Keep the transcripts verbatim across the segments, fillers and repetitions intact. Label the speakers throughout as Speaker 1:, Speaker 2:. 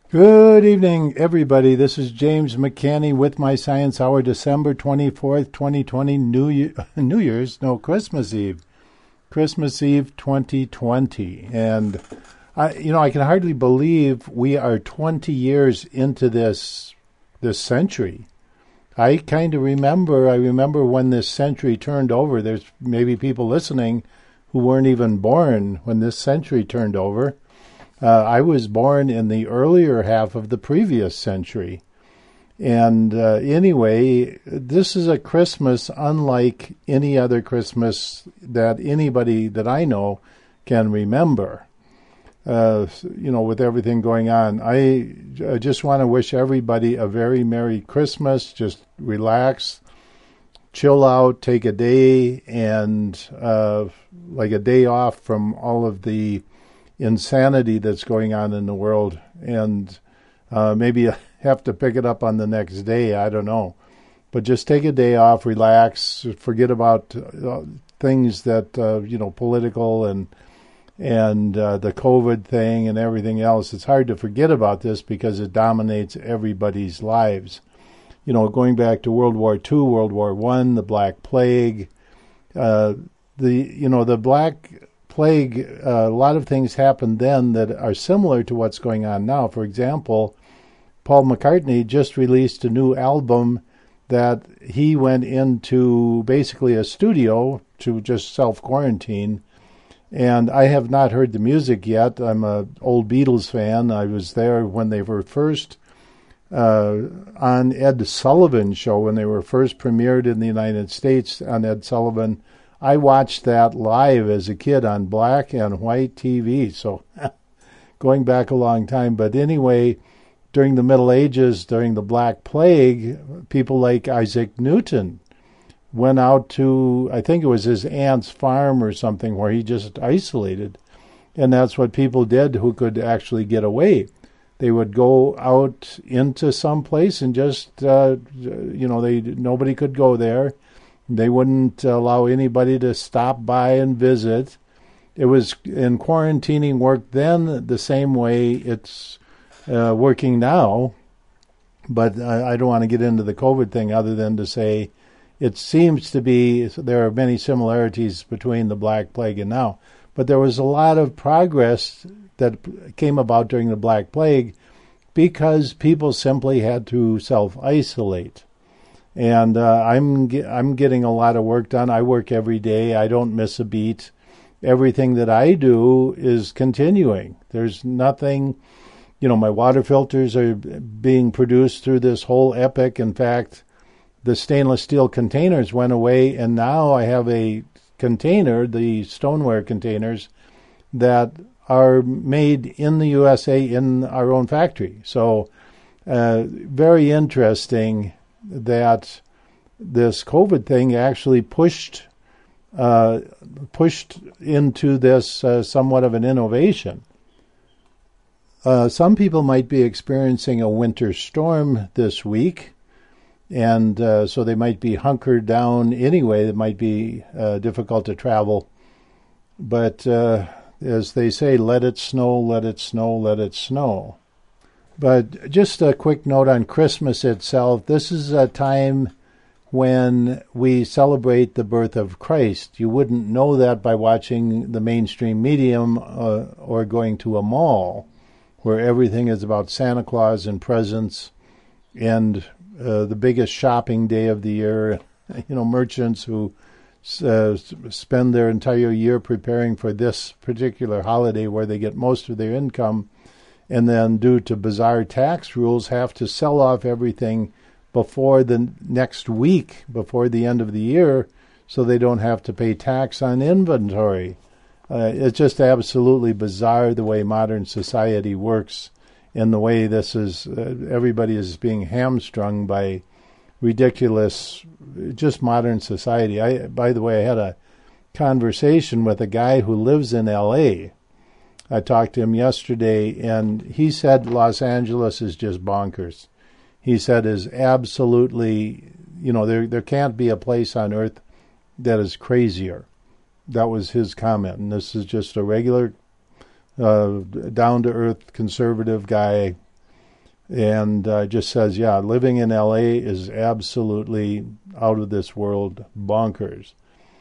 Speaker 1: Good evening, everybody. This is James McCanny with my Science Hour, December twenty-fourth, twenty twenty, New Year, New Year's, no, Christmas Eve. Christmas Eve twenty twenty. And, I, you know, I can hardly believe we are twenty years into this this century. I kind of remember, I remember when this century turned over. There's maybe people listening who weren't even born when this century turned over. Uh, I was born in the earlier half of the previous century. And uh, anyway, this is a Christmas unlike any other Christmas that anybody that I know can remember. Uh, you know, with everything going on, I, I just want to wish everybody a very Merry Christmas. Just relax, chill out, take a day, and uh, like a day off from all of the insanity that's going on in the world, and uh, maybe have to pick it up on the next day. I don't know. But just take a day off, relax, forget about uh, things that, uh, you know, political and and uh, the COVID thing and everything else. It's hard to forget about this because it dominates everybody's lives. You know, going back to World War Two, World War One, the Black Plague, uh, the, you know, the Black Plague, uh, a lot of things happened then that are similar to what's going on now. For example, Paul McCartney just released a new album that he went into basically a studio to just self-quarantine. And I have not heard the music yet. I'm an old Beatles fan. I was there when they were first uh, on Ed Sullivan's show, when they were first premiered in the United States on Ed Sullivan. I watched that live as a kid on black and white T V, so going back a long time. But anyway, during the Middle Ages, during the Black Plague, people like Isaac Newton went out to, I think it was his aunt's farm or something, where he just isolated. And that's what people did who could actually get away. They would go out into some place and just, uh, you know, they nobody could go there. They wouldn't allow anybody to stop by and visit. It was, in quarantining worked then the same way it's uh, working now. But I, I don't want to get into the COVID thing other than to say it seems to be, there are many similarities between the Black Plague and now. But there was a lot of progress that came about during the Black Plague because people simply had to self-isolate. And uh, I'm I'm getting a lot of work done. I work every day. I don't miss a beat. Everything that I do is continuing. There's nothing, you know, my water filters are being produced through this whole epic. In fact, the stainless steel containers went away, and now I have a container, the stoneware containers, that are made in the U S A in our own factory. So uh, very interesting that this COVID thing actually pushed uh, pushed into this uh, somewhat of an innovation. Uh, some people might be experiencing a winter storm this week, and uh, so they might be hunkered down anyway. It might be uh, difficult to travel. But uh, as they say, let it snow, let it snow, let it snow. But just a quick note on Christmas itself. This is a time when we celebrate the birth of Christ. You wouldn't know that by watching the mainstream medium uh, or going to a mall where everything is about Santa Claus and presents and uh, the biggest shopping day of the year. You know, merchants who uh, spend their entire year preparing for this particular holiday where they get most of their income, and then due to bizarre tax rules have to sell off everything before the next week, before the end of the year, so they don't have to pay tax on inventory. Uh, it's just absolutely bizarre the way modern society works, and the way this is, uh, everybody is being hamstrung by ridiculous, just modern society. I, by the way, I had a conversation with a guy who lives in L A. I talked to him yesterday, and he said Los Angeles is just bonkers. He said is absolutely, you know, there there can't be a place on earth that is crazier. That was his comment, and this is just a regular, uh, down-to-earth conservative guy. and uh, just says, yeah, living in L A is absolutely out of this world bonkers.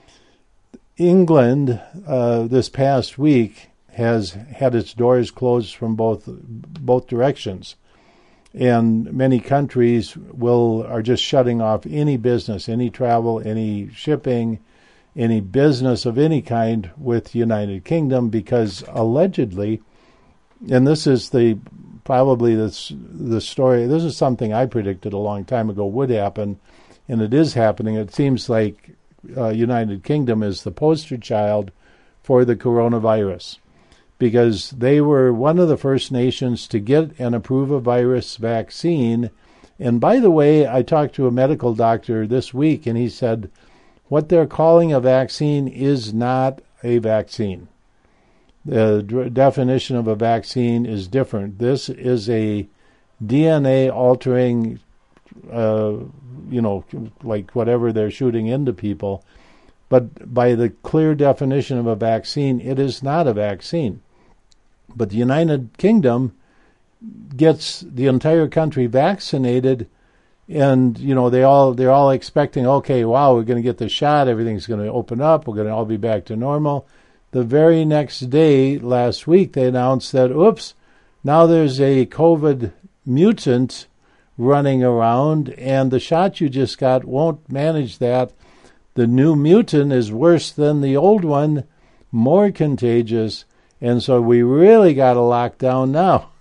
Speaker 1: England, uh, this past week, has had its doors closed from both both directions. And many countries will are just shutting off any business, any travel, any shipping, any business of any kind with the United Kingdom because allegedly, and this is the probably this the story. This is something I predicted a long time ago would happen, and it is happening. It seems like uh, United Kingdom is the poster child for the coronavirus, because they were one of the first nations to get and approve a virus vaccine. And by the way, I talked to a medical doctor this week, and he said what they're calling a vaccine is not a vaccine. The d- definition of a vaccine is different. This is a D N A altering, uh, you know, like whatever they're shooting into people. But by the clear definition of a vaccine, it is not a vaccine. But the United Kingdom gets the entire country vaccinated, and you know they all they're all expecting, okay, wow, we're going to get the shot, everything's going to open up, we're going to all be back to normal. The very next day, last week, they announced that, oops, now there's a COVID mutant running around, and the shot you just got won't manage that. The new mutant is worse than the old one, more contagious. And so we really got to lock down now.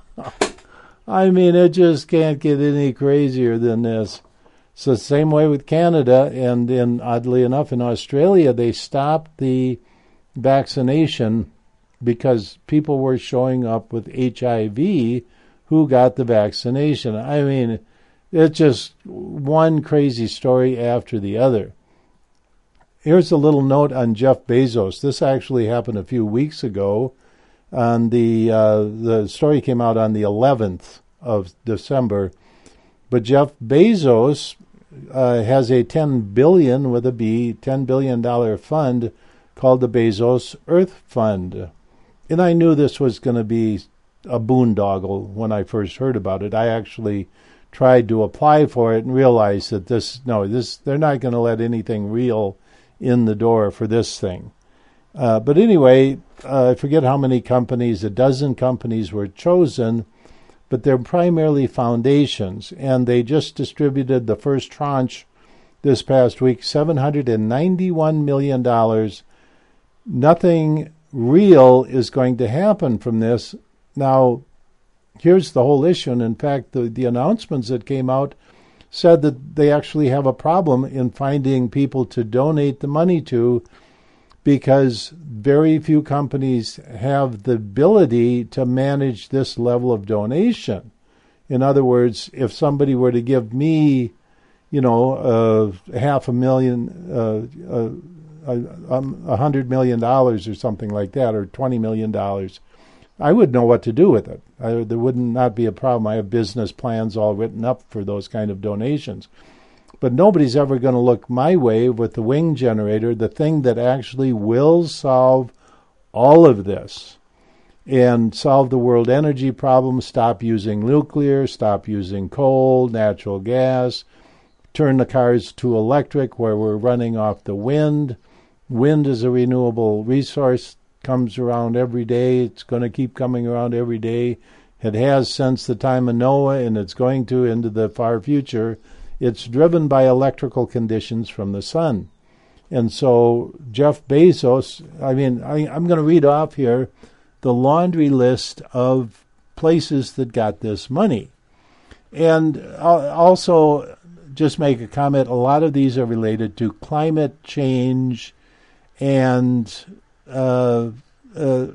Speaker 1: I mean, it just can't get any crazier than this. It's the same way with Canada, and in, oddly enough, in Australia, they stopped the vaccination because people were showing up with H I V who got the vaccination. I mean, it's just one crazy story after the other. Here's a little note on Jeff Bezos. This actually happened a few weeks ago. On the uh, the story came out on the eleventh of December. But Jeff Bezos uh, has a ten billion dollars with a B, ten billion dollars fund called the Bezos Earth Fund. And I knew this was going to be a boondoggle when I first heard about it. I actually tried to apply for it and realized that this no, this they're not going to let anything real in the door for this thing. Uh, but anyway, uh, I forget how many companies, a dozen companies were chosen, but they're primarily foundations, and they just distributed the first tranche this past week, seven hundred ninety-one million dollars. Nothing real is going to happen from this. Now, here's the whole issue, and in fact, the, the announcements that came out said that they actually have a problem in finding people to donate the money to, because very few companies have the ability to manage this level of donation. In other words, if somebody were to give me, you know, uh, half a million, uh, uh, a, a hundred million dollars or something like that, or twenty million dollars, I would know what to do with it. I, there would not be a problem. I have business plans all written up for those kind of donations. But nobody's ever going to look my way with the wing generator, the thing that actually will solve all of this and solve the world energy problem, stop using nuclear, stop using coal, natural gas, turn the cars to electric where we're running off the wind. Wind is a renewable resource, comes around every day. It's going to keep coming around every day. It has since the time of Noah, and it's going to into the far future. It's driven by electrical conditions from the sun. And so Jeff Bezos, I mean, I, I'm going to read off here the laundry list of places that got this money. And I'll also just make a comment, a lot of these are related to climate change and Uh, uh,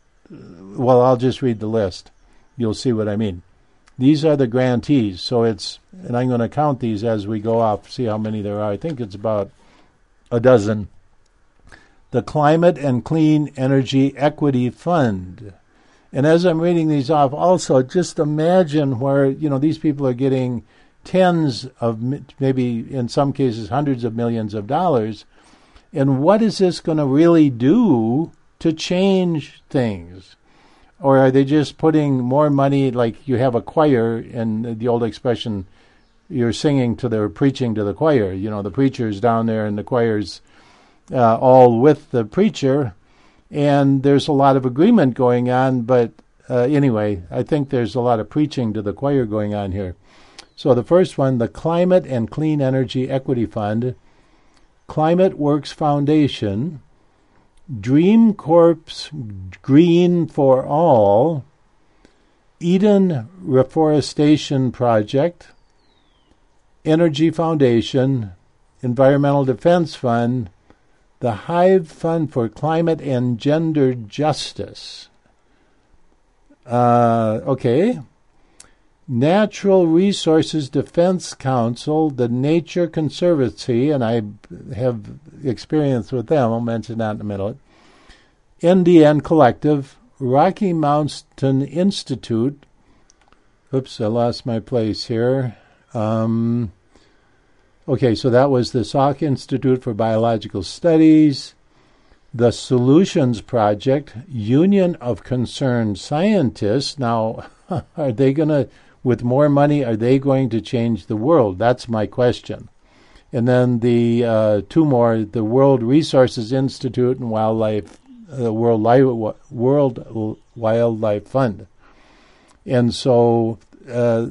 Speaker 1: well, I'll just read the list. You'll see what I mean. These are the grantees. So it's, and I'm going to count these as we go off, see how many there are. I think it's about a dozen. The Climate and Clean Energy Equity Fund. And as I'm reading these off, also just imagine where, you know, these people are getting tens of, maybe in some cases, hundreds of millions of dollars. And what is this going to really do to change things? Or are they just putting more money, like you have a choir, and the old expression, you're singing to the, or preaching to the choir. You know, the preacher's down there and the choir's uh, all with the preacher, and there's a lot of agreement going on, but uh, anyway, I think there's a lot of preaching to the choir going on here. So the first one, the Climate and Clean Energy Equity Fund, Climate Works Foundation, Dream Corp's Green for All, Eden Reforestation Project, Energy Foundation, Environmental Defense Fund, the Hive Fund for Climate and Gender Justice. Uh, okay. Natural Resources Defense Council, the Nature Conservancy, and I have experience with them. I'll mention that in a minute. N D N Collective, Rocky Mountain Institute. Oops, I lost my place here. Um, okay, so that was the Salk Institute for Biological Studies, the Solutions Project, Union of Concerned Scientists. Now, are they going to, with more money, are they going to change the world? That's my question. And then the uh, two more, the World Resources Institute and Wildlife, the uh, World, Li- World Wildlife Fund. And so uh,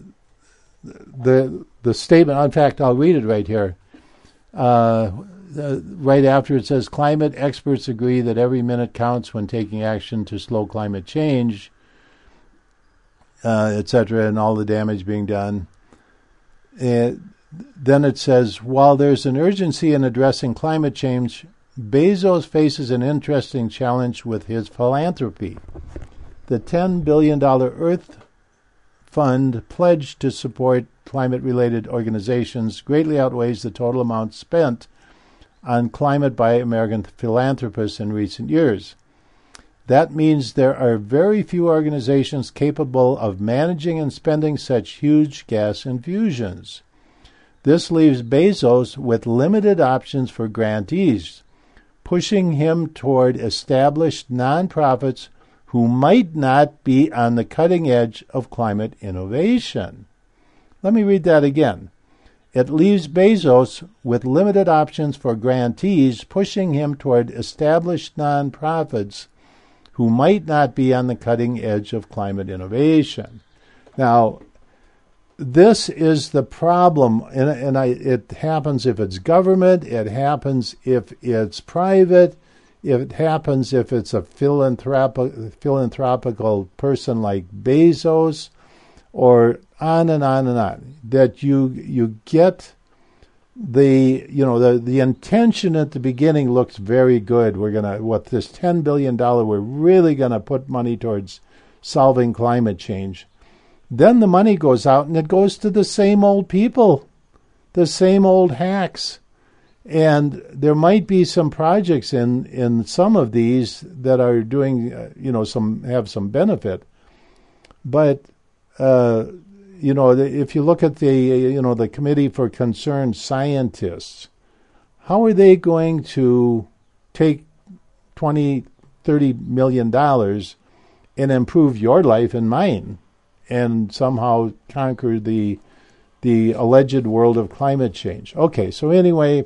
Speaker 1: the the statement, in fact, I'll read it right here. Uh, uh, right after it says, climate experts agree that every minute counts when taking action to slow climate change, uh, et cetera, and all the damage being done. Uh, then it says, while there's an urgency in addressing climate change, Bezos faces an interesting challenge with his philanthropy. The ten billion dollars Earth Fund pledged to support climate-related organizations greatly outweighs the total amount spent on climate by American philanthropists in recent years. That means there are very few organizations capable of managing and spending such huge gas infusions. This leaves Bezos with limited options for grantees, pushing him toward established nonprofits who might not be on the cutting edge of climate innovation. Let me read that again. It leaves Bezos with limited options for grantees, pushing him toward established nonprofits who might not be on the cutting edge of climate innovation. Now, this is the problem, and, and I, it happens if it's government, it happens if it's private, it happens if it's a philanthrop- philanthropical person like Bezos, or on and on and on, that you you get the, you know, the, the intention at the beginning looks very good. We're going to, with this ten billion dollars, we're really going to put money towards solving climate change. Then the money goes out and it goes to the same old people, the same old hacks. And there might be some projects in, in some of these that are doing, uh, you know, some have some benefit. But, uh, you know, if you look at the, you know, the Committee for Concerned Scientists, how are they going to take twenty, thirty million dollars and improve your life and mine and somehow conquer the the alleged world of climate change? Okay, so anyway,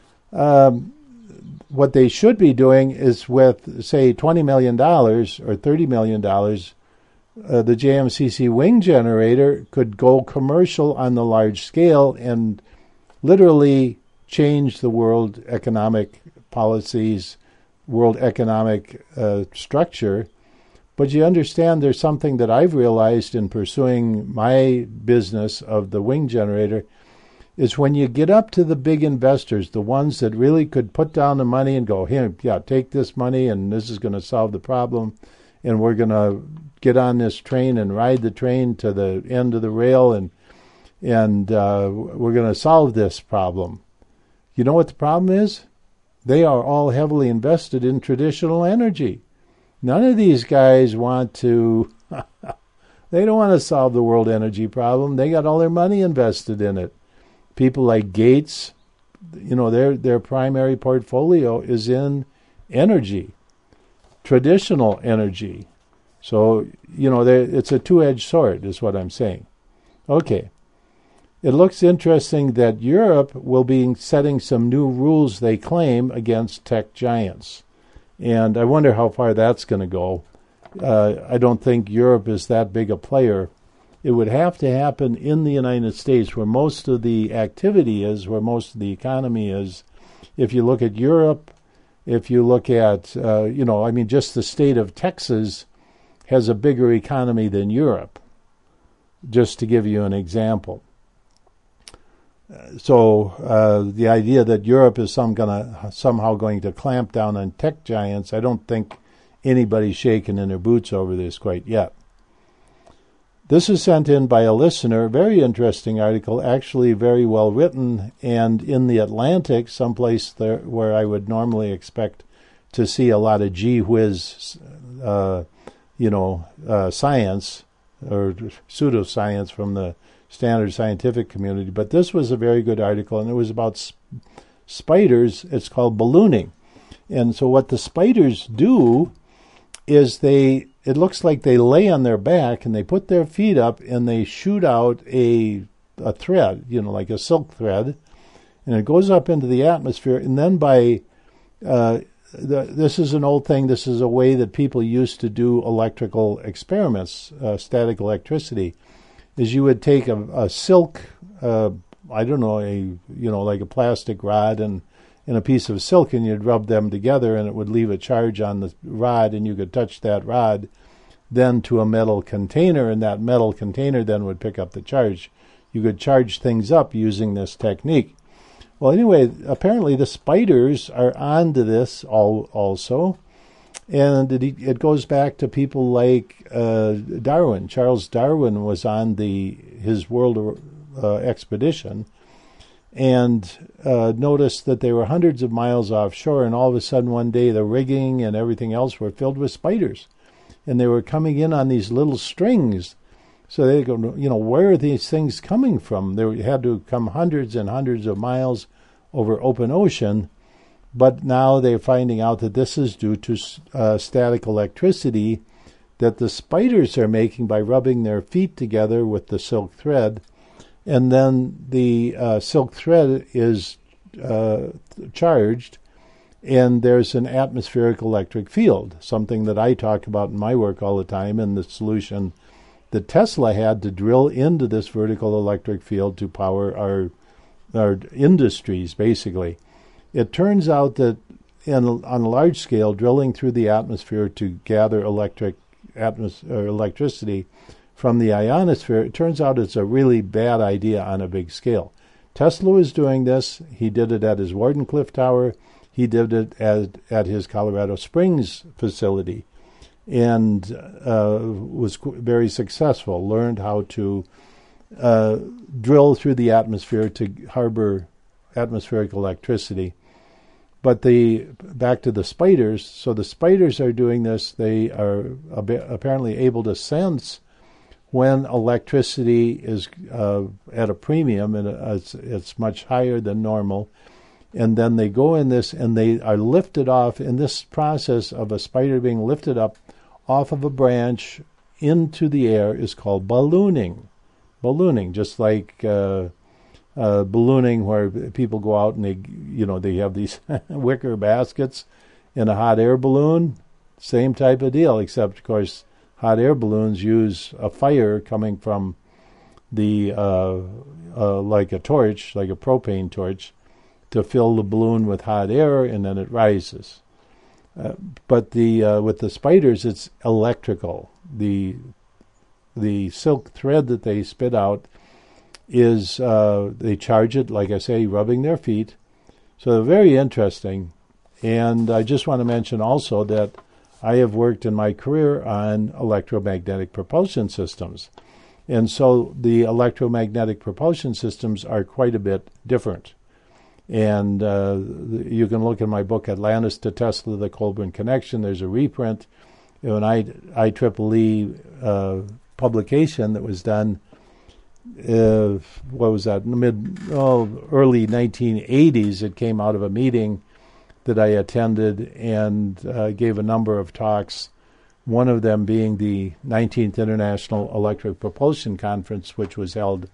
Speaker 1: um, what they should be doing is with, say, twenty million dollars or thirty million dollars, uh, the J M C C wing generator could go commercial on the large scale and literally change the world economic policies, world economic uh, structure. But you understand there's something that I've realized in pursuing my business of the wing generator is when you get up to the big investors, the ones that really could put down the money and go, here, yeah, take this money and this is going to solve the problem, and we're going to get on this train and ride the train to the end of the rail, and and uh, we're going to solve this problem. You know what the problem is? They are all heavily invested in traditional energy. None of these guys want to, they don't want to solve the world energy problem. They got all their money invested in it. People like Gates, you know, their their primary portfolio is in energy, traditional energy. So, you know, it's a two-edged sword is what I'm saying. Okay. It looks interesting that Europe will be setting some new rules, they claim, against tech giants. And I wonder how far that's going to go. Uh, I don't think Europe is that big a player. It would have to happen in the United States, where most of the activity is, where most of the economy is. If you look at Europe, if you look at, uh, you know, I mean, just the state of Texas has a bigger economy than Europe, just to give you an example. So uh, the idea that Europe is some gonna somehow going to clamp down on tech giants, I don't think anybody's shaking in their boots over this quite yet. This is sent in by a listener. Very interesting article, actually very well written, and in the Atlantic, someplace there where I would normally expect to see a lot of gee whiz, uh, you know, uh, science or pseudoscience from the standard scientific community. But this was a very good article, and it was about sp- spiders. It's called ballooning. And so what the spiders do is they, it looks like they lay on their back and they put their feet up and they shoot out a a thread, you know, like a silk thread, and it goes up into the atmosphere. And then by, uh, the, this is an old thing, this is a way that people used to do electrical experiments, uh, static electricity, is you would take a, a silk, uh, I don't know, a you know, like a plastic rod and, and a piece of silk, and you'd rub them together, and it would leave a charge on the rod, and you could touch that rod then to a metal container, and that metal container then would pick up the charge. You could charge things up using this technique. Well, anyway, apparently the spiders are onto this all, also. And it, it goes back to people like uh, Darwin. Charles Darwin was on the his world uh, expedition and uh, noticed that they were hundreds of miles offshore, and all of a sudden one day the rigging and everything else were filled with spiders. And they were coming in on these little strings. So they go, you know, where are these things coming from? They had to come hundreds and hundreds of miles over open ocean. But now they're finding out that this is due to uh, static electricity that the spiders are making by rubbing their feet together with the silk thread. And then the uh, silk thread is uh, charged, and there's an atmospheric electric field, something that I talk about in my work all the time, and the solution that Tesla had to drill into this vertical electric field to power our, our industries, basically. It turns out that in, on a large scale, drilling through the atmosphere to gather electric atmos- or electricity from the ionosphere, it turns out it's a really bad idea on a big scale. Tesla was doing this. He did it at his Wardenclyffe Tower. He did it at, at his Colorado Springs facility, and uh, was very successful, learned how to uh, drill through the atmosphere to harbor atmospheric electricity. But the back to the spiders, so the spiders are doing this. They are apparently able to sense when electricity is uh, at a premium, and it's, it's much higher than normal. And then they go in this, and they are lifted off in this process of a spider being lifted up off of a branch into the air is called ballooning. Ballooning, just like uh, uh, ballooning, where people go out and they, you know, they have these wicker baskets in a hot air balloon. Same type of deal, except of course hot air balloons use a fire coming from the uh, uh, like a torch, like a propane torch, to fill the balloon with hot air, and then it rises. Uh, but the uh, with the spiders, it's electrical. The the silk thread that they spit out is, uh, they charge it, like I say, rubbing their feet. So they're very interesting. And I just want to mention also that I have worked in my career on electromagnetic propulsion systems. And so the electromagnetic propulsion systems are quite a bit different. And uh, you can look in my book, Atlantis to Tesla, The Colburn Connection. There's a reprint, an I triple E uh, publication that was done, uh, what was that, mid, oh, early nineteen eighties. It came out of a meeting that I attended and uh, gave a number of talks one of them being the nineteenth International Electric Propulsion Conference, which was held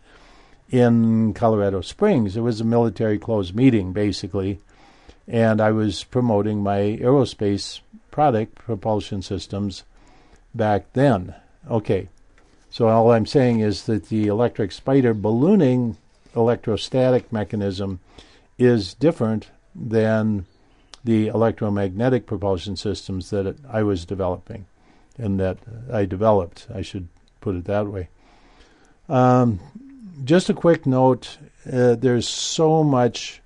Speaker 1: in Colorado Springs. It was a military closed meeting, basically, and I was promoting my aerospace product, propulsion systems, back then. Okay, so all I'm saying is that the electric spider ballooning electrostatic mechanism is different than the electromagnetic propulsion systems that I was developing and that I developed, I should put it that way. Um, just a quick note, uh, there's so much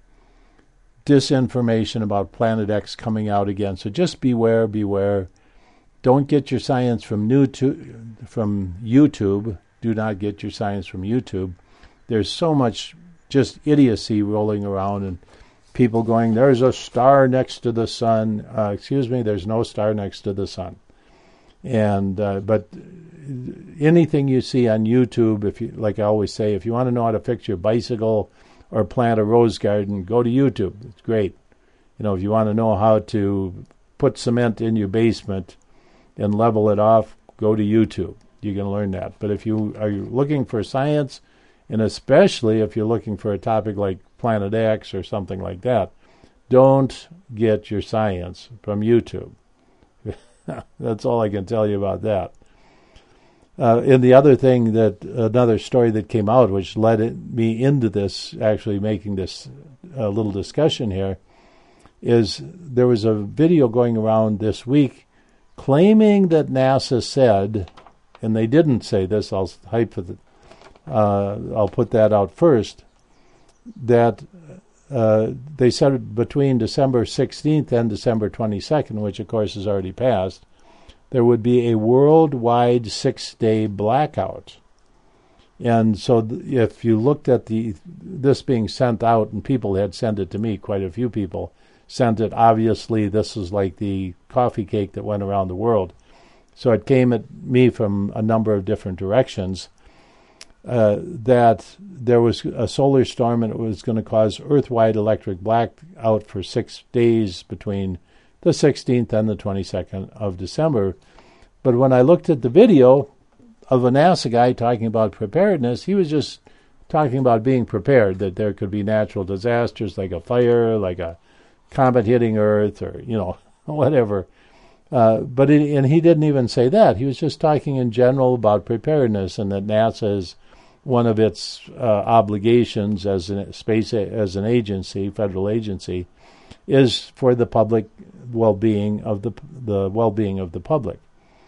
Speaker 1: disinformation about Planet X coming out again, so just beware, beware. Don't get your science from YouTube, from YouTube. Do not get your science from YouTube. There's so much just idiocy rolling around and people going, there's a star next to the sun. Uh, excuse me, there's no star next to the sun. And uh, but anything you see on YouTube, if you, like I always say, if you want to know how to fix your bicycle or plant a rose garden, go to YouTube. It's great. You know, if you want to know how to put cement in your basement and level it off, go to YouTube. You can learn that. But if you are looking for science, and especially if you're looking for a topic like Planet X or something like that, don't get your science from YouTube. That's all I can tell you about that. Uh, and the other thing that, another story that came out, which led it, me into this, actually making this uh, little discussion here, is there was a video going around this week claiming that NASA said, and they didn't say this, I'll hype for the, uh, I'll put that out first, that uh, they said between December sixteenth and December twenty-second, which of course has already passed, there would be a worldwide six-day blackout. And so th- if you looked at the this being sent out, and people had sent it to me, quite a few people sent it. Obviously, this is like the coffee cake that went around the world. So it came at me from a number of different directions, uh, that there was a solar storm and it was going to cause Earth-wide electric blackout for six days between the sixteenth and the twenty-second of December. But when I looked at the video of a NASA guy talking about preparedness, he was just talking about being prepared, that there could be natural disasters like a fire, like a comet hitting Earth, or, you know, whatever. Uh, but it, and he didn't even say that. He was just talking in general about preparedness, and that NASA is one of its uh, obligations as a space as an agency, federal agency, is for the public well-being of the the well-being of the public.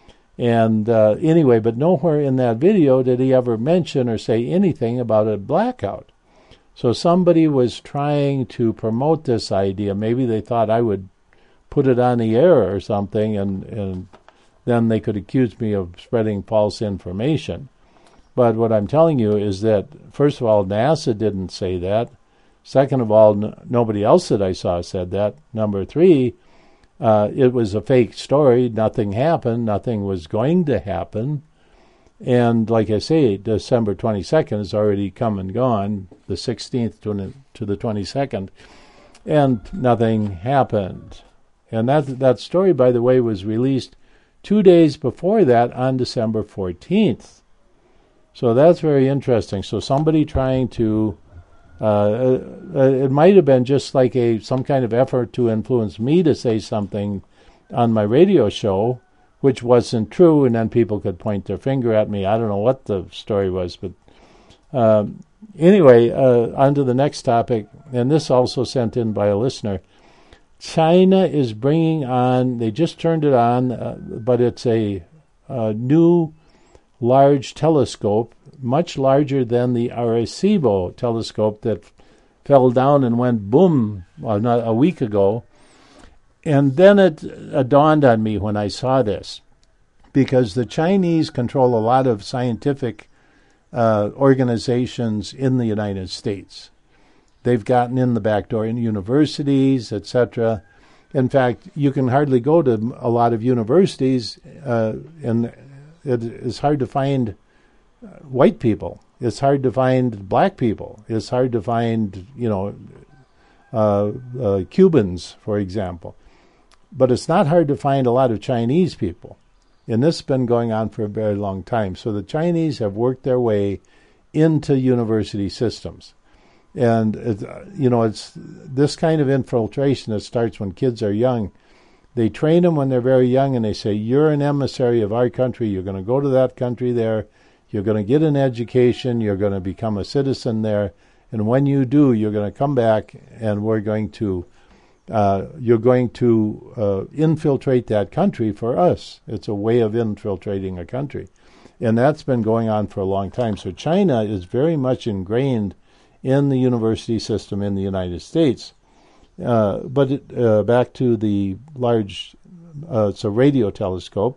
Speaker 1: And uh, anyway, but nowhere in that video did he ever mention or say anything about a blackout. So somebody was trying to promote this idea. Maybe they thought I would put it on the air or something, and, and then they could accuse me of spreading false information. But what I'm telling you is that, first of all, NASA didn't say that. Second of all, n- nobody else that I saw said that. Number three, uh, it was a fake story. Nothing happened. Nothing was going to happen. And like I say, December twenty-second has already come and gone, the sixteenth to, to the twenty-second, and nothing happened. And that that story, by the way, was released two days before that on December fourteenth. So that's very interesting. So somebody trying to, uh, uh, it might have been just like a some kind of effort to influence me to say something on my radio show, which wasn't true, and then people could point their finger at me. I don't know what the story was, but um, anyway, uh, on to the next topic, and this also sent in by a listener. China is bringing on, they just turned it on, uh, but it's a, a new large telescope, much larger than the Arecibo telescope that fell down and went boom well, not a week ago. And then it uh, dawned on me when I saw this, because the Chinese control a lot of scientific uh, organizations in the United States. They've gotten in the back door in universities, et cetera. In fact, you can hardly go to a lot of universities, uh, and it is hard to find white people. It's hard to find black people. It's hard to find, you know, uh, uh, Cubans, for example. But it's not hard to find a lot of Chinese people. And this has been going on for a very long time. So the Chinese have worked their way into university systems. And, it, you know, it's this kind of infiltration that starts when kids are young. They train them when they're very young, and they say, you're an emissary of our country. You're going to go to that country there. You're going to get an education. You're going to become a citizen there. And when you do, you're going to come back, and we're going to, uh, you're going to uh, infiltrate that country for us. It's a way of infiltrating a country. And that's been going on for a long time. So China is very much ingrained in the university system in the United States. Uh, but it, uh, back to the large, uh, it's a radio telescope.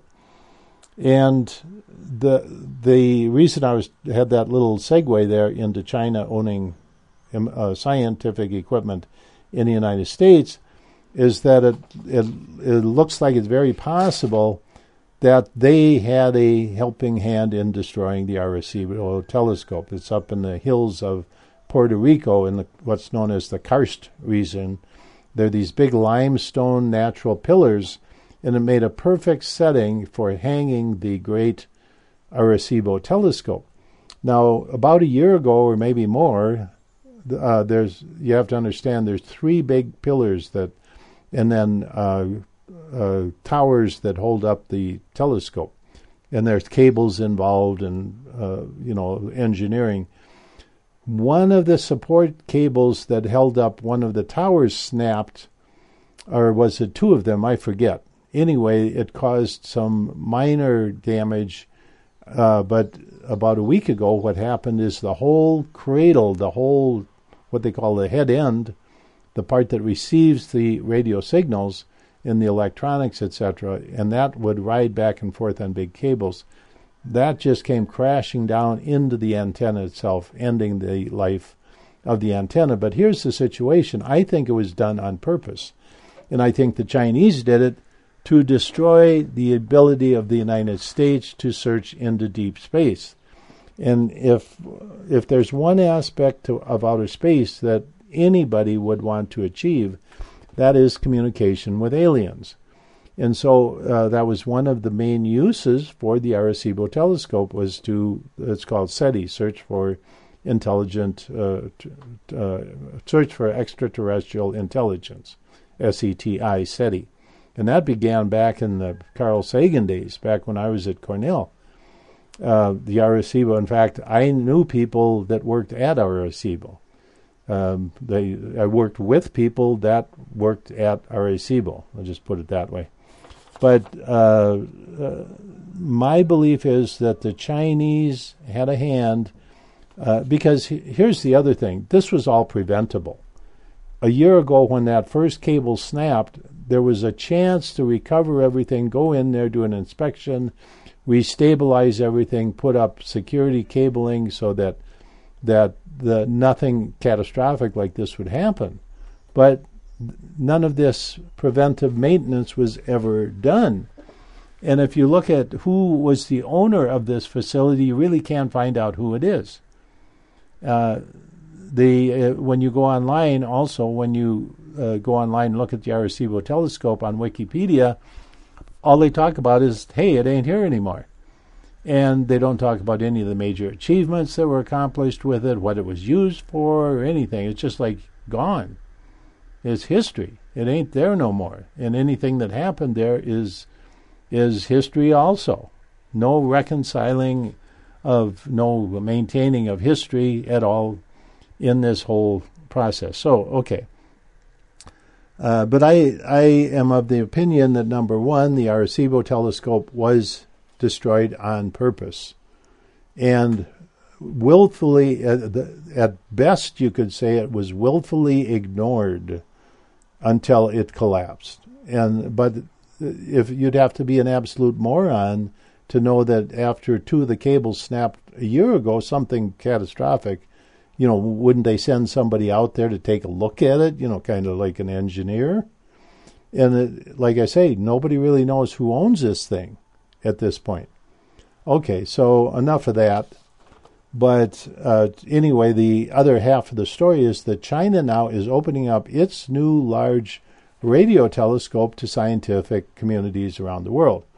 Speaker 1: And the the reason I was had that little segue there into China owning um, uh, scientific equipment in the United States is that it, it it looks like it's very possible that they had a helping hand in destroying the Arecibo telescope. It's up in the hills of Puerto Rico in the, what's known as the karst region. There are these big limestone natural pillars, and it made a perfect setting for hanging the great Arecibo telescope. Now, about a year ago, or maybe more, uh, there's you have to understand there's three big pillars that, and then uh, uh, towers that hold up the telescope, and there's cables involved and uh, you know engineering. One of the support cables that held up one of the towers snapped, or was it two of them? I forget. Anyway, it caused some minor damage, uh, but about a week ago, what happened is the whole cradle, the whole, what they call the head end, the part that receives the radio signals in the electronics, et cetera, and that would ride back and forth on big cables. That just came crashing down into the antenna itself, ending the life of the antenna. But here's the situation. I think it was done on purpose. And I think the Chinese did it to destroy the ability of the United States to search into deep space. And if if there's one aspect to, of outer space that anybody would want to achieve, that is communication with aliens. And so uh, that was one of the main uses for the Arecibo telescope was to, it's called SETI, Search for Intelligent, uh, t- uh, Search for Extraterrestrial Intelligence, S E T I, SETI. And that began back in the Carl Sagan days, back when I was at Cornell. Uh, the Arecibo, in fact, I knew people that worked at Arecibo. Um, they, I worked with people that worked at Arecibo. I'll just put it that way. But uh, uh, my belief is that the Chinese had a hand, uh, because he, here's the other thing. This was all preventable. A year ago when that first cable snapped, there was a chance to recover everything, go in there, do an inspection, restabilize everything, put up security cabling so that that the nothing catastrophic like this would happen. But none of this preventive maintenance was ever done. And if you look at who was the owner of this facility, you really can't find out who it is. Uh, the uh, when you go online, also when you uh, go online and look at the Arecibo telescope on Wikipedia, all they talk about is, hey, it ain't here anymore. And they don't talk about any of the major achievements that were accomplished with it, what it was used for, or anything. It's just like gone. It's history. It ain't there no more. And anything that happened there is is history also. No reconciling of, no maintaining of history at all in this whole process. So, okay. Uh, but I I am of the opinion that, number one, the Arecibo telescope was destroyed on purpose. And willfully, at, the, at best you could say it was willfully ignored until it collapsed. And but if you'd have to be an absolute moron to know that after two of the cables snapped a year ago, something catastrophic, you know, wouldn't they send somebody out there to take a look at it, you know, kind of like an engineer? And it, like I say, nobody really knows who owns this thing at this point. Okay, so enough of that. But uh, anyway, the other half of the story is that China now is opening up its new large radio telescope to scientific communities around the world.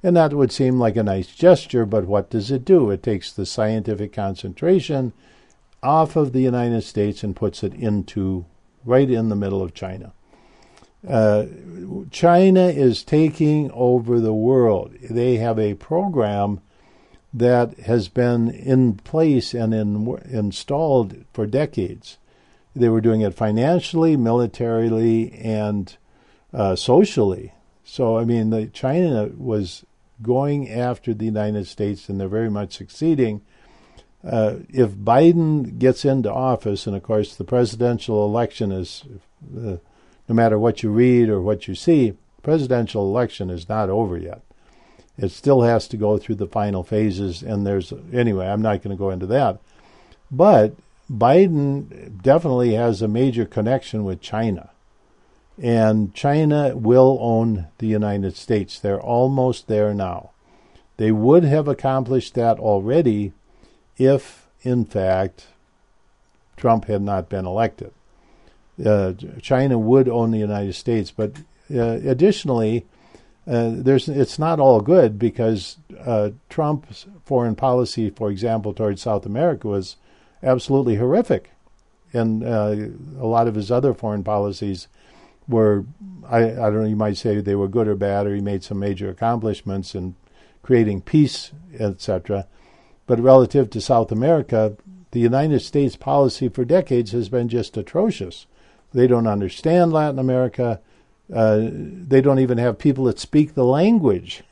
Speaker 1: And that would seem like a nice gesture, but what does it do? It takes the scientific concentration off of the United States and puts it into right in the middle of China. Uh, China is taking over the world. They have a program that has been in place and in, installed for decades. They were doing it financially, militarily, and uh, socially. So, I mean, the, China was going after the United States, and they're very much succeeding. Uh, if Biden gets into office, and of course the presidential election is, uh, no matter what you read or what you see, the presidential election is not over yet. It still has to go through the final phases, and there's, anyway, I'm not going to go into that. But Biden definitely has a major connection with China. And China will own the United States. They're almost there now. They would have accomplished that already if, in fact, Trump had not been elected. Uh, China would own the United States. But uh, additionally, uh, there's it's not all good, because uh, Trump's foreign policy, for example, towards South America was absolutely horrific. And uh, a lot of his other foreign policies were, I, I don't know, you might say they were good or bad, or he made some major accomplishments in creating peace, et cetera. But relative to South America, the United States policy for decades has been just atrocious. They don't understand Latin America. Uh, they don't even have people that speak the language.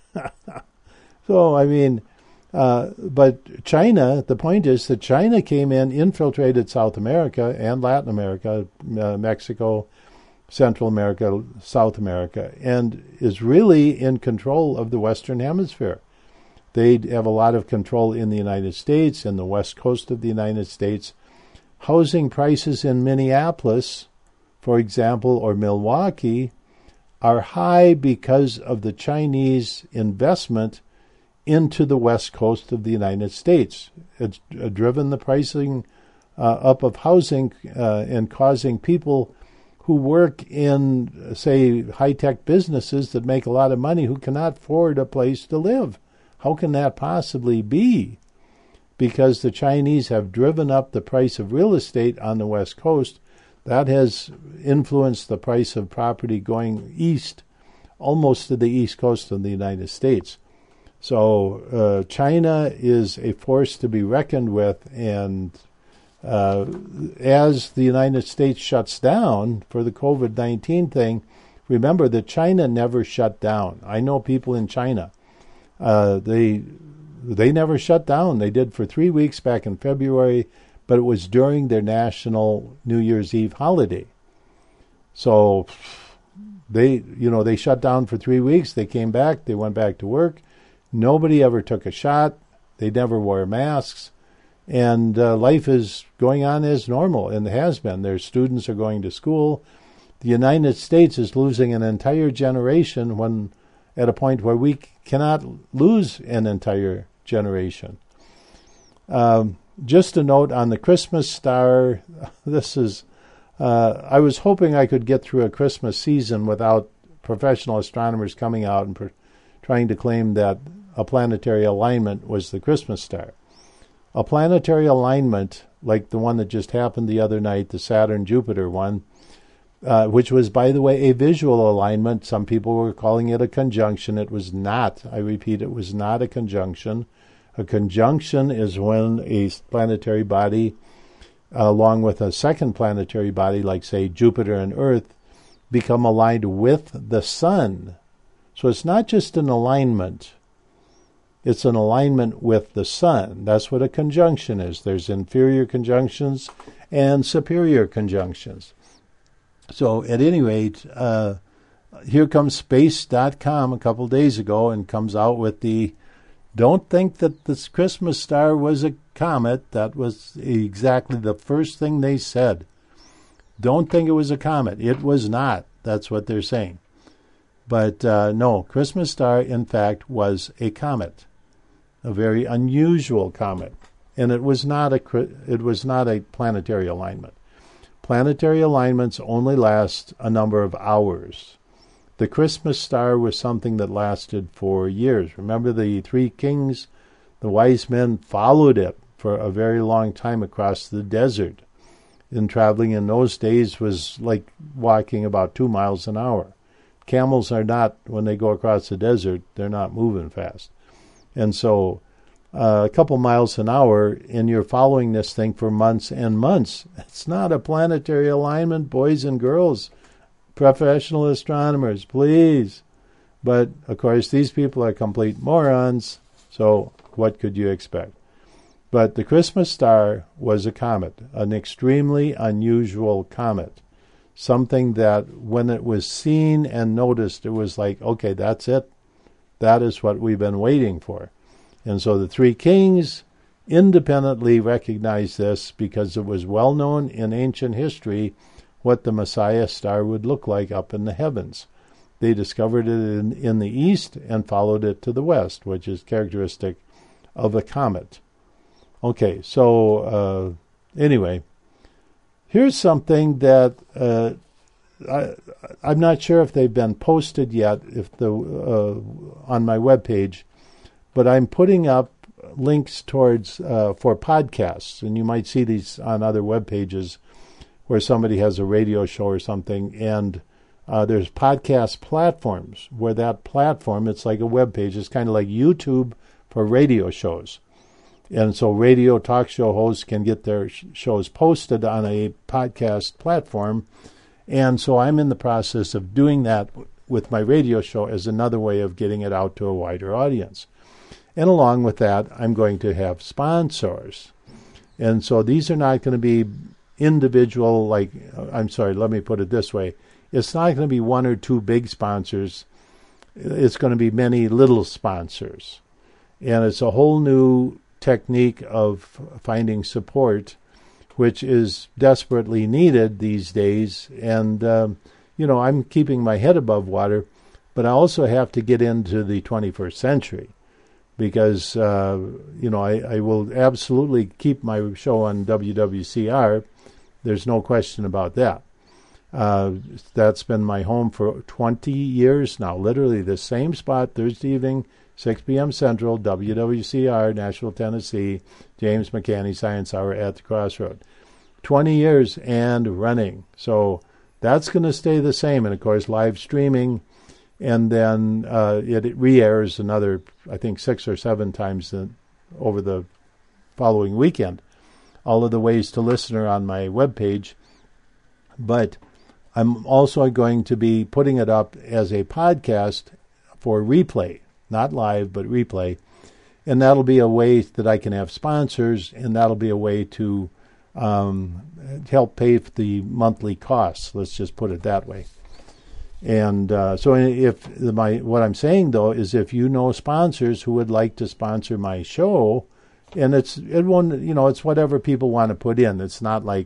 Speaker 1: So, I mean, uh, but China, the point is that China came in, infiltrated South America and Latin America, uh, Mexico, Central America, South America, and is really in control of the Western Hemisphere. They have a lot of control in the United States, in the west coast of the United States. Housing prices in Minneapolis, for example, or Milwaukee, are high because of the Chinese investment into the west coast of the United States. It's uh, driven the pricing uh, up of housing uh, and causing people who work in, say, high-tech businesses that make a lot of money who cannot afford a place to live. How can that possibly be? Because the Chinese have driven up the price of real estate on the West Coast. That has influenced the price of property going east, almost to the east coast of the United States. So uh, China is a force to be reckoned with, and uh, as the United States shuts down for the COVID nineteen thing, remember that China never shut down. I know people in China. Uh, they they never shut down. They did for three weeks back in February, but it was during their national New Year's Eve holiday. So they, you know, they shut down for three weeks. They came back. They went back to work. Nobody ever took a shot. They never wore masks. And uh, life is going on as normal, and it has been. Their students are going to school. The United States is losing an entire generation when at a point where we cannot lose an entire generation. Um, just a note on the Christmas star. This is, uh, I was hoping I could get through a Christmas season without professional astronomers coming out and per- trying to claim that a planetary alignment was the Christmas star. A planetary alignment, like the one that just happened the other night, the Saturn-Jupiter one, Uh, which was, by the way, a visual alignment. Some people were calling it a conjunction. It was not. I repeat, it was not a conjunction. A conjunction is when a planetary body, uh, along with a second planetary body, like, say, Jupiter and Earth, become aligned with the sun. So it's not just an alignment. It's an alignment with the sun. That's what a conjunction is. There's inferior conjunctions and superior conjunctions. So at any rate, uh, here comes space dot com a couple days ago and comes out with the, don't think that this Christmas star was a comet. That was exactly the first thing they said. Don't think it was a comet. It was not. That's what they're saying. But uh, no, Christmas star, in fact, was a comet, a very unusual comet. And it was not a, it was not a planetary alignment. Planetary alignments only last a number of hours. The Christmas star was something that lasted for years. Remember the three kings? The wise men followed it for a very long time across the desert. And traveling in those days was like walking about two miles an hour. Camels are not, when they go across the desert, they're not moving fast. And so uh, a couple miles an hour, and you're following this thing for months and months. It's not a planetary alignment, boys and girls. Professional astronomers, please. But, of course, these people are complete morons, so what could you expect? But the Christmas star was a comet, an extremely unusual comet, something that when it was seen and noticed, it was like, okay, that's it. That is what we've been waiting for. And so the three kings independently recognized this because it was well known in ancient history what the Messiah star would look like up in the heavens. They discovered it in, in the east and followed it to the west, which is characteristic of a comet. Okay, so uh, anyway, here's something that uh, I, I'm not sure if they've been posted yet if the uh, on my webpage, but I'm putting up links towards uh, for podcasts, and you might see these on other web pages where somebody has a radio show or something, and uh, there's podcast platforms where that platform, it's like a web page. It's kind of like YouTube for radio shows. And so radio talk show hosts can get their sh- shows posted on a podcast platform. And so I'm in the process of doing that w- with my radio show as another way of getting it out to a wider audience. And along with that, I'm going to have sponsors. And so these are not going to be individual, like, I'm sorry, let me put it this way. It's not going to be one or two big sponsors. It's going to be many little sponsors. And it's a whole new technique of finding support, which is desperately needed these days. And, um, you know, I'm keeping my head above water, but I also have to get into the twenty-first century because, uh, you know, I, I will absolutely keep my show on W W C R. There's no question about that. Uh, that's been my home for twenty years now, literally the same spot, Thursday evening, six p.m. Central, W W C R, Nashville, Tennessee, James McCanney Science Hour at the Crossroad. twenty years and running. So that's going to stay the same. And, of course, live streaming. And then uh, it, it re-airs another, I think, six or seven times the, over the following weekend. All of the ways to listen are on my webpage. But I'm also going to be putting it up as a podcast for replay. Not live, but replay. And that'll be a way that I can have sponsors, and that'll be a way to um, help pay for the monthly costs. Let's just put it that way. And uh, so if my what I'm saying, though, is if you know sponsors who would like to sponsor my show, and it's it won't, you know, it's whatever people want to put in. It's not like,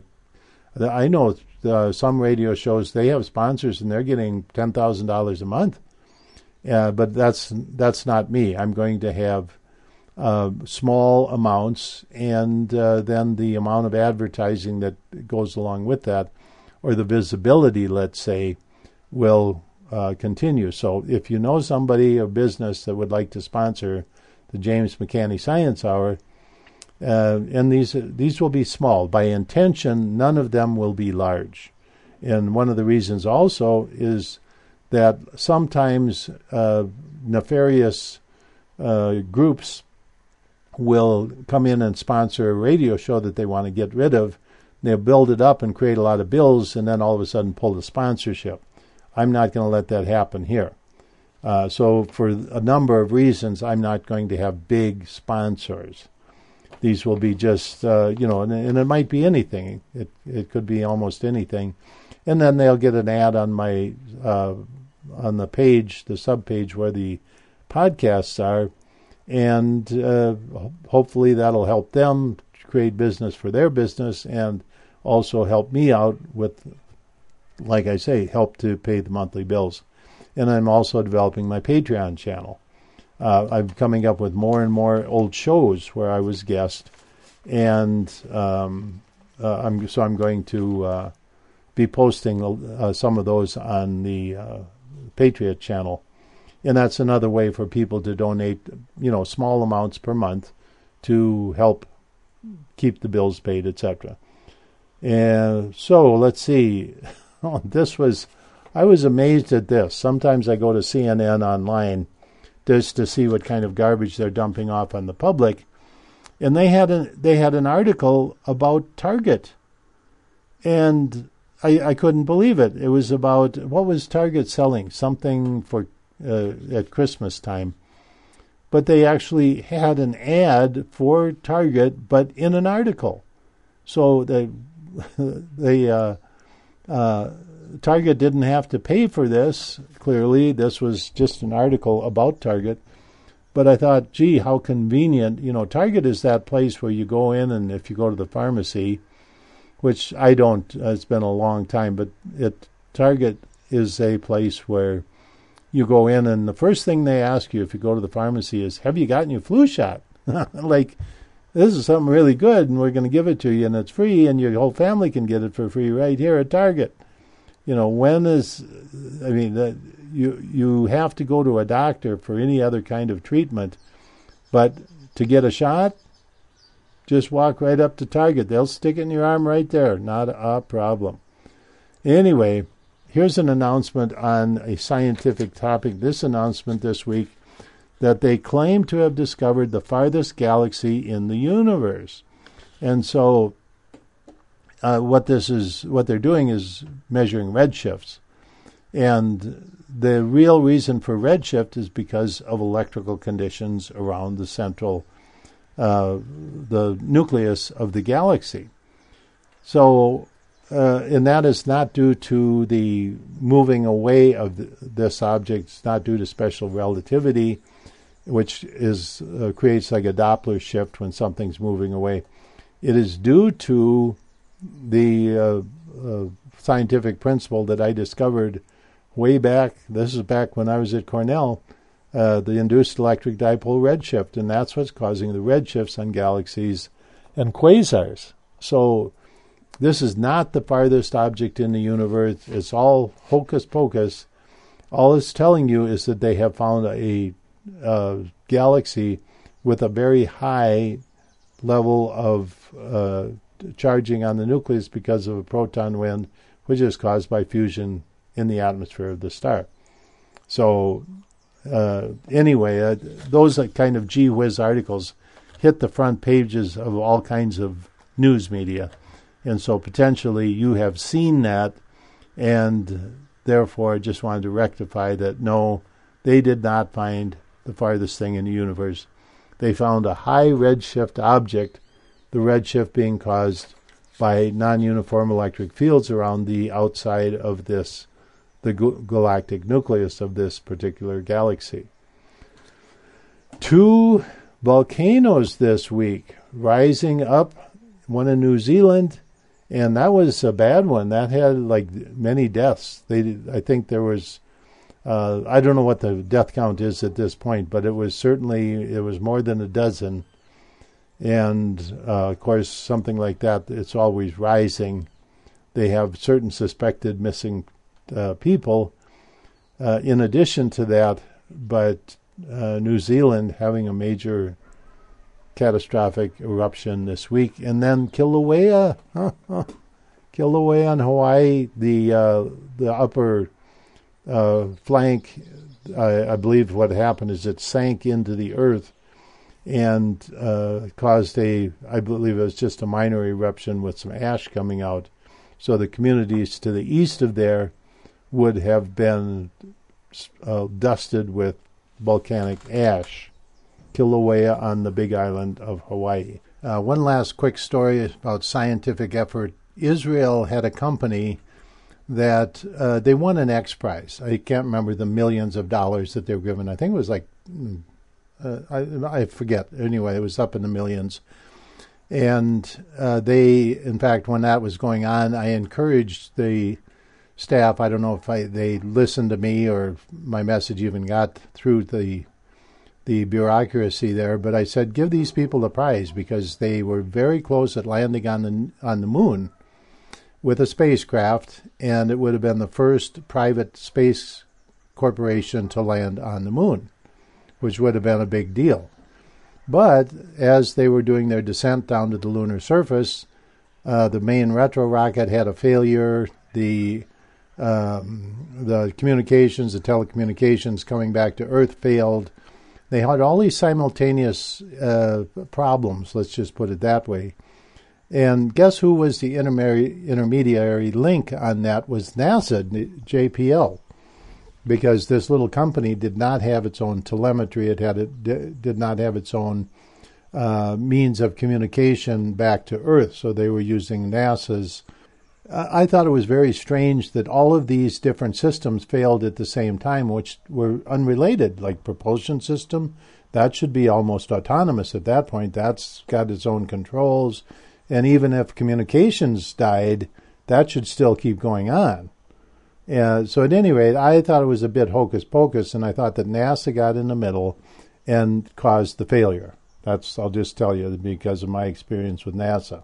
Speaker 1: I know uh, some radio shows, they have sponsors and they're getting ten thousand dollars a month. Uh, but that's that's not me. I'm going to have uh, small amounts, and uh, then the amount of advertising that goes along with that, or the visibility, let's say, will uh, continue. So if you know somebody or business that would like to sponsor the James McCanney Science Hour, uh, and these these will be small. By intention, none of them will be large. And one of the reasons also is that sometimes uh, nefarious uh, groups will come in and sponsor a radio show that they want to get rid of. They'll build it up and create a lot of bills and then all of a sudden pull the sponsorship. I'm not going to let that happen here. Uh, so for a number of reasons, I'm not going to have big sponsors. These will be just, uh, you know, and, and it might be anything. It it could be almost anything. And then they'll get an ad on my uh, on the page, the subpage where the podcasts are, and uh, hopefully that'll help them create business for their business and also help me out with, like I say, help to pay the monthly bills. And I'm also developing my Patreon channel. Uh, I'm coming up with more and more old shows where I was guest, and um, uh, I'm so I'm going to uh, be posting uh, some of those on the uh, Patriot Channel. And that's another way for people to donate, you know, small amounts per month to help keep the bills paid, et cetera. And so, let's see. Oh, this was, I was amazed at this. Sometimes I go to C N N online just to see what kind of garbage they're dumping off on the public. And they had an, they had an article about Target. And I, I couldn't believe it. It was about, what was Target selling? Something for uh, at Christmas time. But they actually had an ad for Target, but in an article. So they, they uh, uh, Target didn't have to pay for this. Clearly, this was just an article about Target. But I thought, gee, how convenient. You know, Target is that place where you go in, and if you go to the pharmacy, which I don't, uh, it's been a long time, but it Target is a place where you go in, and the first thing they ask you if you go to the pharmacy is, have you gotten your flu shot? Like, this is something really good, and we're going to give it to you, and it's free, and your whole family can get it for free right here at Target. You know, when is, I mean, that you you have to go to a doctor for any other kind of treatment, but to get a shot, just walk right up to Target. They'll stick it in your arm right there. Not a problem. Anyway, here's an announcement on a scientific topic. This announcement this week, that they claim to have discovered the farthest galaxy in the universe. And so uh, what this is, what they're doing is measuring redshifts. And the real reason for redshift is because of electrical conditions around the central, uh, the nucleus of the galaxy. So, uh, and that is not due to the moving away of the, this object. It's not due to special relativity, which is uh, creates like a Doppler shift when something's moving away. It is due to the uh, uh, scientific principle that I discovered way back. This is back when I was at Cornell, uh, the induced electric dipole redshift, and that's what's causing the redshifts on galaxies and quasars. So this is not the farthest object in the universe. It's all hocus pocus. All it's telling you is that they have found a uh, galaxy with a very high level of uh, charging on the nucleus because of a proton wind, which is caused by fusion in the atmosphere of the star. So uh, anyway, uh, those kind of gee whiz articles hit the front pages of all kinds of news media. And so potentially you have seen that, and therefore I just wanted to rectify that. No, they did not find the farthest thing in the universe. They found a high redshift object, the redshift being caused by non-uniform electric fields around the outside of this, the galactic nucleus of this particular galaxy. Two volcanoes this week rising up, one in New Zealand, and that was a bad one. That had like many deaths. They, I think there was, uh, I don't know what the death count is at this point, but it was certainly, it was more than a dozen. And, uh, of course, something like that, it's always rising. They have certain suspected missing uh, people uh, in addition to that, but uh, New Zealand having a major catastrophic eruption this week. And then Kilauea, Kilauea in Hawaii, the, uh, the upper uh, flank, I, I believe what happened is it sank into the earth and uh, caused a, I believe it was just a minor eruption with some ash coming out. So the communities to the east of there would have been uh, dusted with volcanic ash. Kilauea on the Big Island of Hawaii. Uh, one last quick story about scientific effort. Israel had a company that uh, they won an X Prize. I can't remember the millions of dollars that they were given. I think it was like, uh, I, I forget. Anyway, it was up in the millions. And uh, they, in fact, when that was going on, I encouraged the staff. I don't know if I, they listened to me or my message even got through the the bureaucracy there, but I said, give these people the prize because they were very close at landing on the on the moon with a spacecraft, and it would have been the first private space corporation to land on the moon, which would have been a big deal. But as they were doing their descent down to the lunar surface, uh, the main retro rocket had a failure. The um, the communications, the telecommunications coming back to Earth failed. They had all these simultaneous uh, problems, let's just put it that way. And guess who was the intermediary, intermediary link on that was NASA, J P L, because this little company did not have its own telemetry. It had it did not have its own uh, means of communication back to Earth, so they were using NASA's. I thought it was very strange that all of these different systems failed at the same time, which were unrelated, like propulsion system. That should be almost autonomous at that point. That's got its own controls. And even if communications died, that should still keep going on. Uh, so at any rate, I thought it was a bit hocus pocus, and I thought that NASA got in the middle and caused the failure. That's, I'll just tell you, because of my experience with NASA.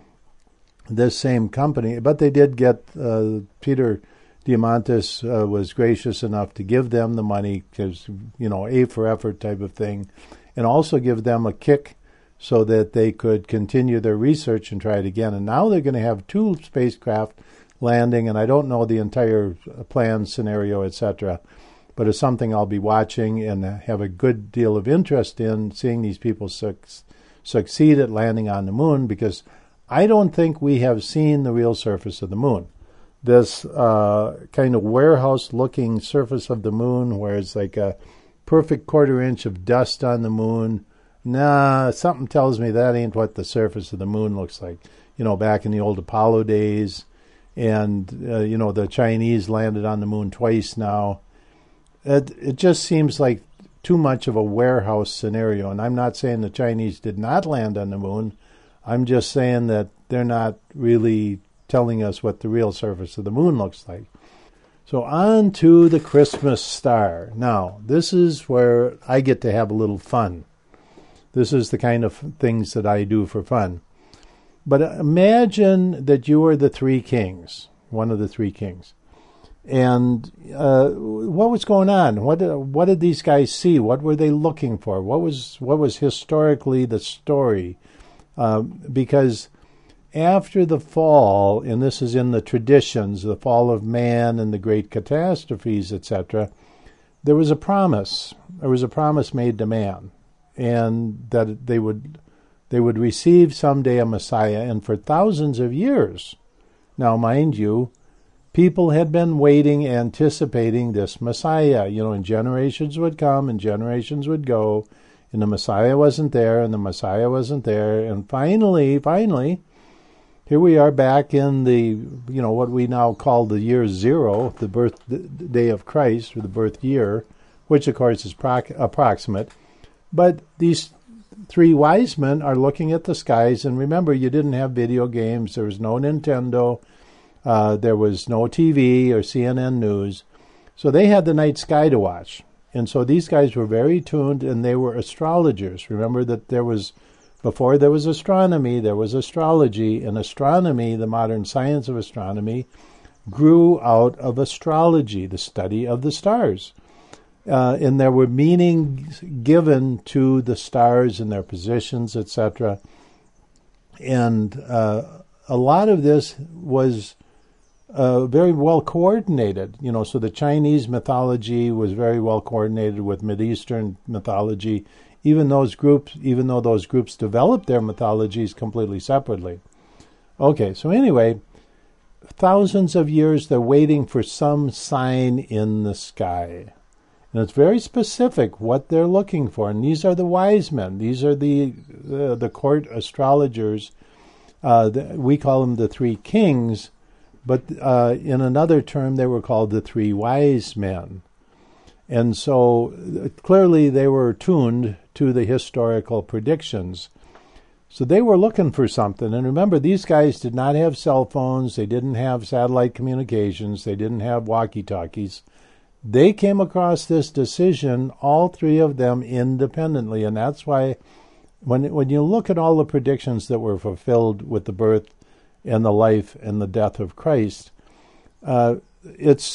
Speaker 1: This same company, but they did get, uh, Peter Diamandis uh, was gracious enough to give them the money, because, you know, A for effort type of thing, and also give them a kick so that they could continue their research and try it again. And now they're going to have two spacecraft landing, and I don't know the entire plan, scenario, et cetera, but it's something I'll be watching and have a good deal of interest in, seeing these people su- succeed at landing on the moon, because I don't think we have seen the real surface of the moon. This uh, kind of warehouse-looking surface of the moon, where it's like a perfect quarter inch of dust on the moon. Nah, something tells me that ain't what the surface of the moon looks like. You know, back in the old Apollo days, and, uh, you know, the Chinese landed on the moon twice now. It, it just seems like too much of a warehouse scenario. And I'm not saying the Chinese did not land on the moon. I'm just saying that they're not really telling us what the real surface of the moon looks like. So on to the Christmas star. Now, this is where I get to have a little fun. This is the kind of things that I do for fun. But imagine that you are the three kings, one of the three kings. And uh, what was going on? What what did these guys see? What were they looking for? What was what was historically the story? Uh, because after the fall, and this is in the traditions, the fall of man and the great catastrophes, et cetera, there was a promise. There was a promise made to man, and that they would they would receive someday a Messiah. And for thousands of years, now mind you, people had been waiting, anticipating this Messiah. You know, and generations would come and generations would go, and the Messiah wasn't there, and the Messiah wasn't there. And finally, finally, here we are back in the, you know, what we now call the year zero, the birthday of Christ, or the birth year, which, of course, is proc- approximate. But these three wise men are looking at the skies, and remember, you didn't have video games, there was no Nintendo, uh, there was no T V or C N N News, so they had the night sky to watch. And so these guys were very tuned, and they were astrologers. Remember that there was, before there was astronomy, there was astrology, and astronomy, the modern science of astronomy, grew out of astrology, the study of the stars. Uh, and there were meanings given to the stars and their positions, et cetera. And uh, a lot of this was uh, very well coordinated. You know, so the Chinese mythology was very well coordinated with Mideastern mythology, even those groups, even though those groups developed their mythologies completely separately. Okay, so anyway, thousands of years they're waiting for some sign in the sky. And it's very specific what they're looking for. And these are the wise men. These are the uh, the court astrologers. Uh, the, we call them the three kings, but uh, in another term they were called the three wise men. And so uh, clearly they were tuned to the historical predictions. So they were looking for something. And remember, these guys did not have cell phones. They didn't have satellite communications. They didn't have walkie-talkies. They came across this decision, all three of them independently, and that's why when when you look at all the predictions that were fulfilled with the birth and the life and the death of Christ, uh, it's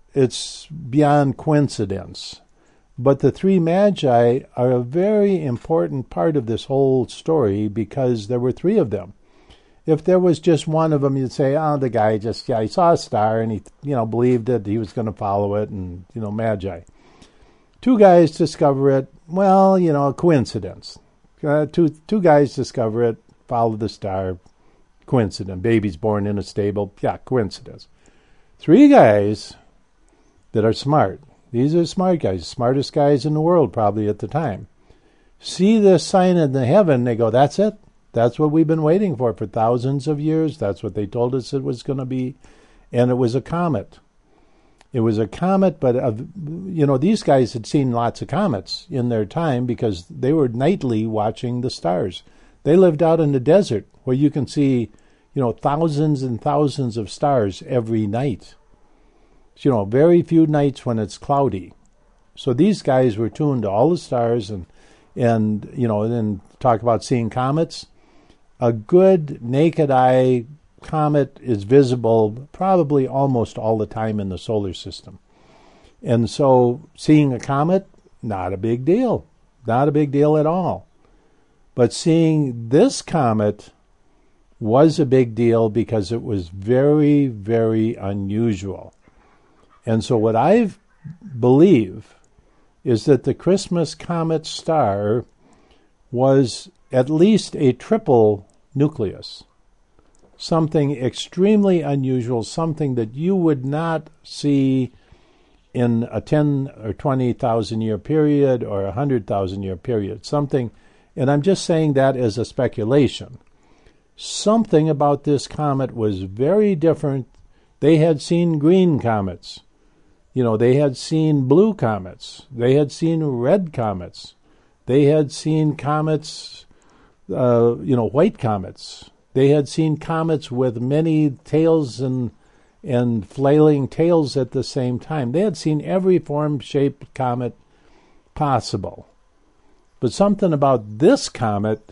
Speaker 1: it's beyond coincidence. But the three magi are a very important part of this whole story because there were three of them. If there was just one of them, you'd say, oh, the guy just, yeah, he saw a star and he, you know, believed that he was going to follow it and, you know, magi. Two guys discover it, well, you know, coincidence. Uh, two, two guys discover it, follow the star, coincidence. Baby's born in a stable, yeah, coincidence. Three guys that are smart. These are smart guys, smartest guys in the world probably at the time. See this sign in the heaven, they go, that's it. That's what we've been waiting for for thousands of years. That's what they told us it was going to be. And it was a comet. It was a comet, but, uh, you know, these guys had seen lots of comets in their time because they were nightly watching the stars. They lived out in the desert where you can see, you know, thousands and thousands of stars every night. You know, very few nights when it's cloudy. So these guys were tuned to all the stars and, and you know, and then talk about seeing comets. A good naked eye comet is visible probably almost all the time in the solar system. And so seeing a comet, not a big deal. Not a big deal at all. But seeing this comet was a big deal because it was very, very unusual. And so what I believe is that the Christmas comet star was at least a triple nucleus, something extremely unusual, something that you would not see in a ten or twenty thousand year period or a hundred thousand year period. Something, and I'm just saying that as a speculation. Something about this comet was very different. They had seen green comets. You know, they had seen blue comets. They had seen red comets. They had seen comets, uh, you know, white comets. They had seen comets with many tails and and flailing tails at the same time. They had seen every form, shape comet possible. But something about this comet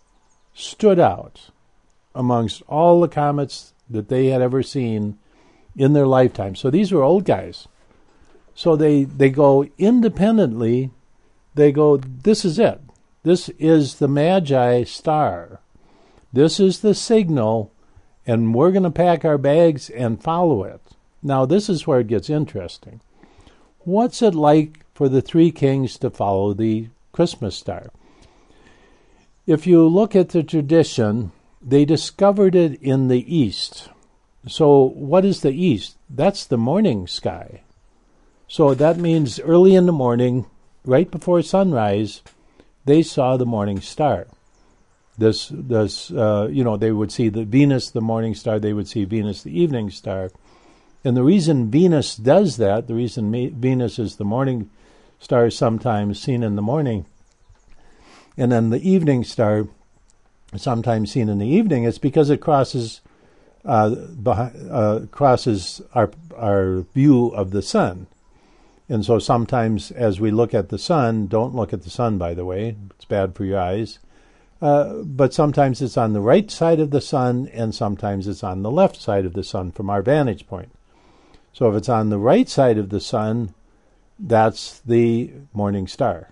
Speaker 1: stood out amongst all the comets that they had ever seen in their lifetime. So these were old guys. So they, they go independently, they go, this is it. This is the Magi star. This is the signal, and we're going to pack our bags and follow it. Now, this is where it gets interesting. What's it like for the three kings to follow the Christmas star? If you look at the tradition, they discovered it in the east. So what is the east? That's the morning sky. So that means early in the morning, right before sunrise, they saw the morning star. This, this, uh, you know, they would see the Venus, the morning star. They would see Venus, the evening star. And the reason Venus does that, the reason me- Venus is the morning star sometimes seen in the morning, and then the evening star sometimes seen in the evening, is because it crosses, uh, behind, uh, crosses our our view of the sun. And so sometimes as we look at the sun, don't look at the sun, by the way, it's bad for your eyes, uh, but sometimes it's on the right side of the sun and sometimes it's on the left side of the sun from our vantage point. So if it's on the right side of the sun, that's the morning star.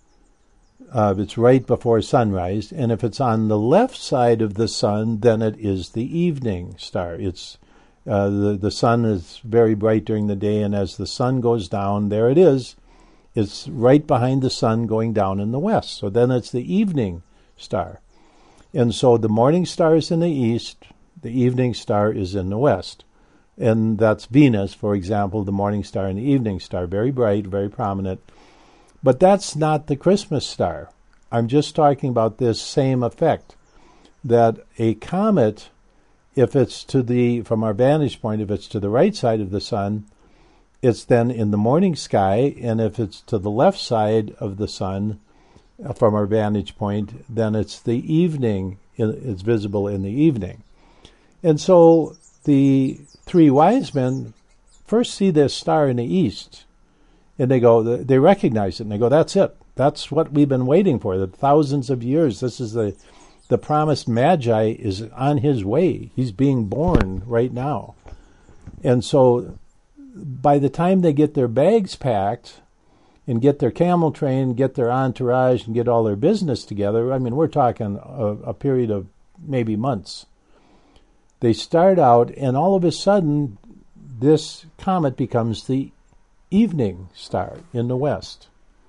Speaker 1: Uh, it's right before sunrise. And if it's on the left side of the sun, then it is the evening star. It's Uh, the, the sun is very bright during the day, and as the sun goes down, there it is. It's right behind the sun going down in the west. So then it's the evening star. And so the morning star is in the east, the evening star is in the west. And that's Venus, for example, the morning star and the evening star, very bright, very prominent. But that's not the Christmas star. I'm just talking about this same effect, that a comet, if it's to the, from our vantage point, if it's to the right side of the sun, it's then in the morning sky, and if it's to the left side of the sun, uh, from our vantage point, then it's the evening, it's visible in the evening. And so the three wise men first see this star in the east, and they go, they recognize it, and they go, that's it. That's what we've been waiting for, the thousands of years. This is the The promised Magi is on his way. He's being born right now. And so by the time they get their bags packed and get their camel train, get their entourage, and get all their business together, I mean, we're talking a, a period of maybe months. They start out, and all of a sudden, this comet becomes the evening star in the west.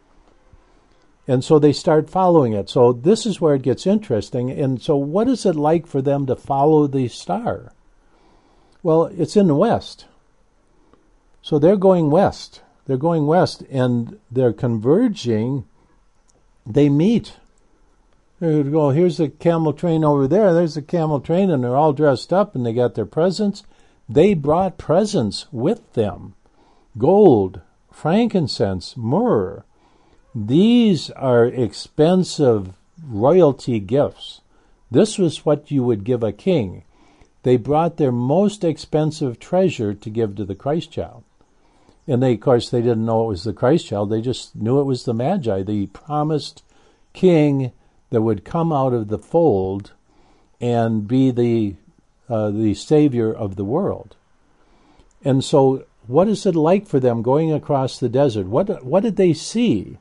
Speaker 1: And so they start following it. So this is where it gets interesting. And so what is it like for them to follow the star? Well, it's in the west. So they're going west. They're going west, and they're converging. They meet. They go, here's the camel train over there. There's the camel train, and they're all dressed up, and they got their presents. They brought presents with them. Gold, frankincense, myrrh. These are expensive royalty gifts. This was what you would give a king. They brought their most expensive treasure to give to the Christ child. And they, of course, they didn't know it was the Christ child. They just knew it was the Magi, the promised king that would come out of the fold and be the uh, the savior of the world. And so what is it like for them going across the desert? What what did they see?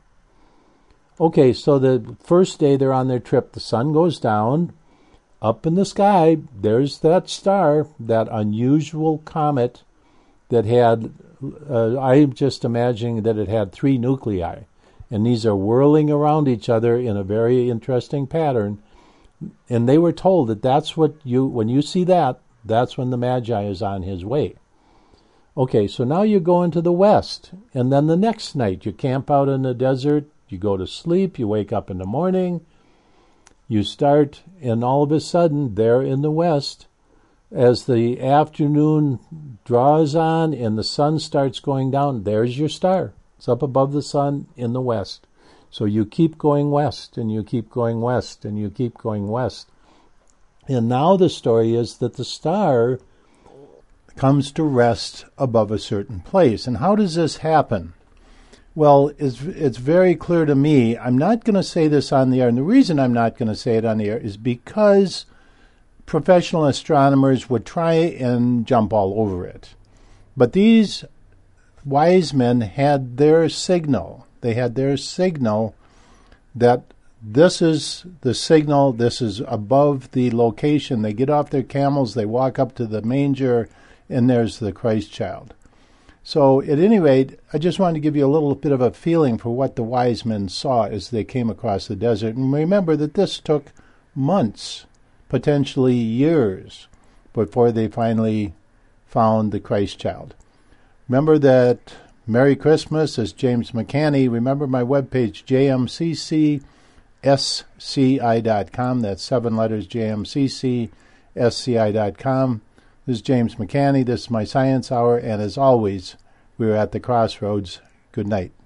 Speaker 1: Okay, so the first day they're on their trip, the sun goes down. Up in the sky, there's that star, that unusual comet that had, uh, I'm just imagining that it had three nuclei. And these are whirling around each other in a very interesting pattern. And they were told that that's what you, when you see that, that's when the Magi is on his way. Okay, so now you go into the west. And then the next night, you camp out in the desert. You go to sleep, you wake up in the morning, you start, and all of a sudden, there in the west, as the afternoon draws on and the sun starts going down, there's your star. It's up above the sun in the west. So you keep going west, and you keep going west, and you keep going west. And now the story is that the star comes to rest above a certain place. And how does this happen? Well, it's, it's very clear to me. I'm not going to say this on the air, and the reason I'm not going to say it on the air is because professional astronomers would try and jump all over it. But these wise men had their signal. They had their signal that this is the signal, this is above the location. They get off their camels, they walk up to the manger, and there's the Christ child. So at any rate, I just wanted to give you a little bit of a feeling for what the wise men saw as they came across the desert. And remember that this took months, potentially years, before they finally found the Christ child. Remember that Merry Christmas is James McCanny. Remember my webpage, j m c c s c i dot com. That's seven letters, j m c c s c i dot com. This is James McCanny. This is my Science Hour, and as always, we're at the crossroads. Good night.